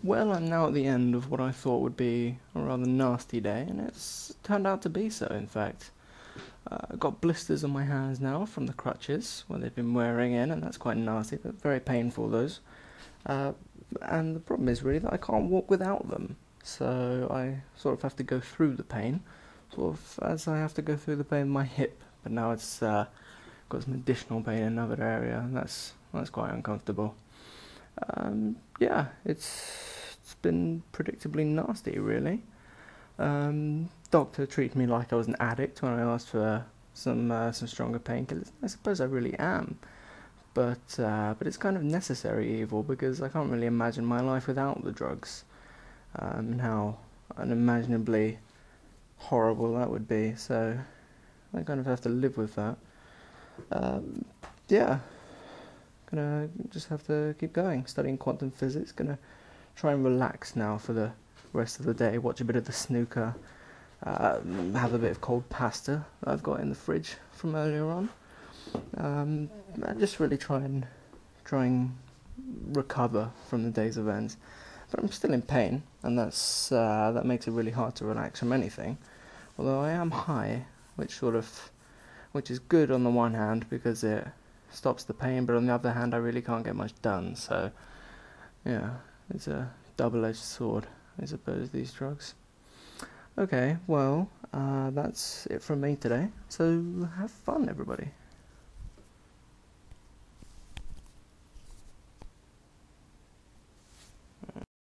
Well, I'm now at the end of what I thought would be a rather nasty day, and it's turned out to be so, in fact. I've got blisters on my hands now from the crutches, where they've been wearing in, and that's quite nasty, but very painful, those. Uh, and the problem is really that I can't walk without them, so I sort of have to go through the pain, sort of as I have to go through the pain in my hip, but now it's got some additional pain in another area, and that's quite uncomfortable. Yeah, it's been predictably nasty, really. Doctor treated me like I was an addict when I asked for some stronger painkillers. I suppose I really am, but it's kind of necessary evil because I can't really imagine my life without the drugs, and how unimaginably horrible that would be. So I kind of have to live with that. Um, yeah, gonna just have to keep going, studying quantum physics. Gonna try and relax now for the rest of the day. Watch a bit of the snooker. Have a bit of cold pasta that I've got in the fridge from earlier on. And just really try and recover from the day's events. But I'm still in pain, and that makes it really hard to relax from anything. Although I am high, which is good on the one hand because it stops the pain, but on the other hand I really can't get much done. So yeah, it's a double-edged sword, I suppose, these drugs. Okay, well, that's it from me today. So have fun, everybody.